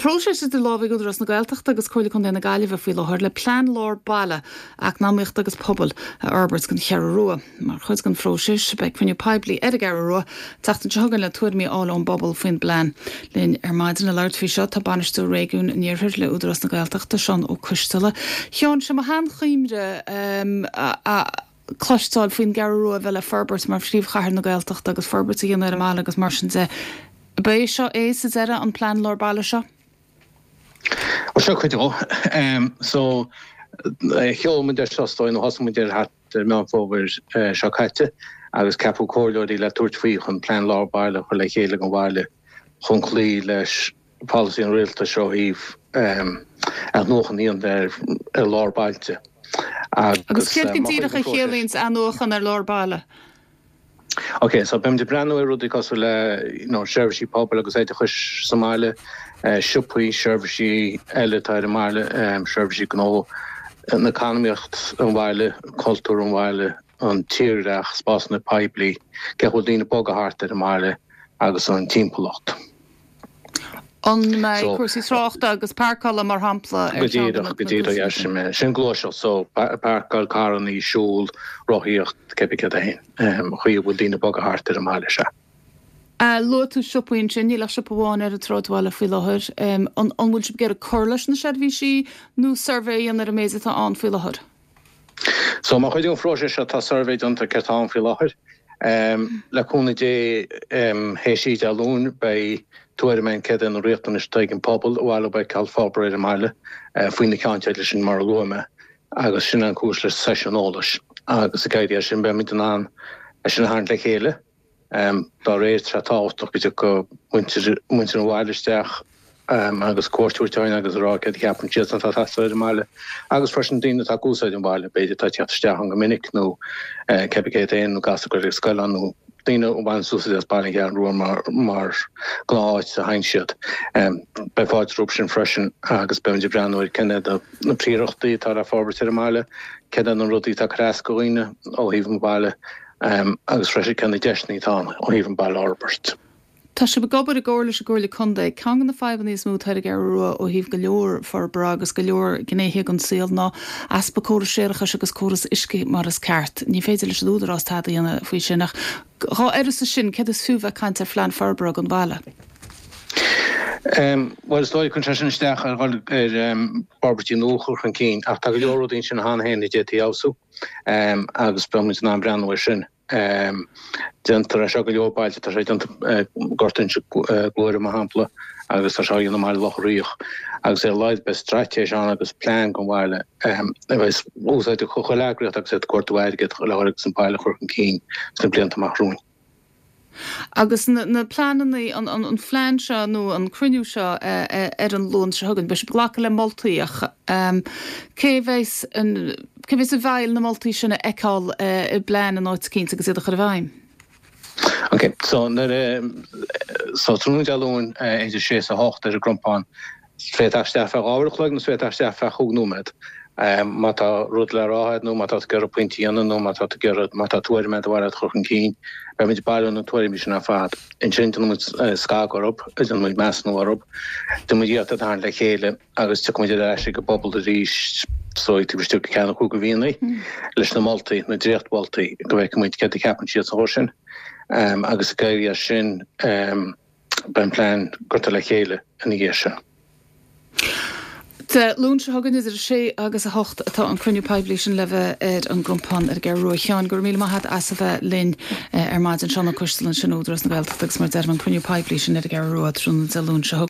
Proses de lábh údras na Gaeltacht agus chuirla chun na Gaillimh faoi láthir le plan Lord Balla ach náíocht agus pobl a Arbert gan chear rua. Mar chud gan frósis be chunne peblií gar rua tatan tegan le tuairmí áón bobbal faoin blean. Linn maidan na leirtfhí seo tá banistú réún níorthir le údras na Gaeltachta seán ó custala. Cheann sem a han chuimre cloisteáil faoin gar rua bheile Ferbert mar fríomh chahar na Gaeltacht agus Ferbert a dhéana mála agus mar sin sé. Bé seo sa zera an plan Lord Balla seo? Seo chuid so cheolmuidir seostoin hosmuidir hat meán fógur seo caite agus capú cóirlóirí le tuairtfaí chun plan Lord Balla chu le chéile an bhaile chun clí leis policy an rialta seo híh nóchan íon der Lord Bailte. Agus ceircin tíireach a chéalaíns nóchan Lord Balla? Okay, so bim de brandú rudí cos le seirbhísí pobl agus éite chuis Somália, siúpaí seirbhísí eile táir máile, seirbhísí gó an economíocht an bhaile, cultúr an bhaile, an tíreach spás na peblií, ceachil dína bogathart ar máile agus an timpplacht. An cuasí sráachta agus páircála mar hampla Godíireach sin glóisio, so páircáil caran í siúl rothíocht cepice a hen, chuí bhfuil dína bogathart ar máile se. Lótú siúpaín sin ní le siúpaháin ar a tráidháile faoi láthir, an bhfuil si gur a chuirlas na seirbhísí nó survéan ar a méasa an faoi láthir? So má chuidún fróise se tá survé donta cetáin faoi láthir. Leúna dé héisí a lún bei tuairmein ced an réachtan is teigin pobl bhile bei cal fábréir a máile faoin na ceanteile sin mar luame agus sin an cús le sessionolalas agus a gaiide sin be mit an sin háint le chéile dá réir tretáach go muintir an bhhailisteach agus cuairtúirteáin agus rá ced ceapan tíad an tátáir a máile agus fresin daine tá gúsáid an bhile beidir tá teasteach an go minic nó cepicé éon nó gas go scoileán nó Dina bhain súsa as bailin an ruair mar gláid a hain siad. Bei fáid rúpsin freisin agus beidir breanúir cenne na príochtaí tá a fábhar ar máile, ced an rudí tá crás goine ó híomh baile agus freisin cenne deisnaí tá ó híomh baile Albert. Tá se begabar a ggóir leis a ggóirla chunda, ceangan na fáimníos mú thuir gar rua ó híomh go leor for bra agus go leor gnéthe an síl ná aspa córas séireachas agus córas isci mar is ceart. Ní féidir leis údarrás tá dhéanana faoi sinnach. Tá eras a sin ced is fiúbh caiint ar phlean Ferbra an bhaile? Well, is dóid chun sin isteach ar Barbertí nóchur chun cín, ach tá go leorúdaín sin hána héna détí ásu agus bemuid ná breanúir sin. Dentar a seo go leopáilte tá sé gortain se glóir a hampla agus tá seo na máil lochríoch agus é leid be stratéis an agus plán go bhile bheits úsáid a chocholágracht agus sé cuairtahhaige lehaigh san páile chur an cín san blianta marrún. Agus na planaí an phlean seo nó an cruinniú seo ar an lún se thugann, be blacha le moltaíach. Céhhéis a bhail na moltaí sinna eáil i blean an áit cínta agus iad a chu bhaim? Okay, so trúna dealún idir 6 a 8 ar a grumpáin féteach ábharchlaig na féteach chugnúmed. Má tá rud le ráid nó má tá gur a pointíanana nó má tá tuairmeid bhhar chuchan cín, be muid bailú na tuairimí sin fad. In sin muid scá orb, is an muid measnú orb, du muid díad a le chéile agus tu muid eisi go bobbal a ríist sóid tú bistú ceanna chu go bhíanaí leis na moltaí na dréchtboltaí go bheith muid ce ceapan siad sa sin. Agus a gaiir sin ben plán gurta le chéile in i ggéise. Tá lún se hagan is sé agus a 8 atá an cruinniú peblií sin leh ar an grumpán ar gar roií cheán gur míle maithe as a bheith linn ar maidin seánna cuistelann sin údras na Gaeltachta agus mar d an cruinniú peblií sin ar gar roiá trúna a lún se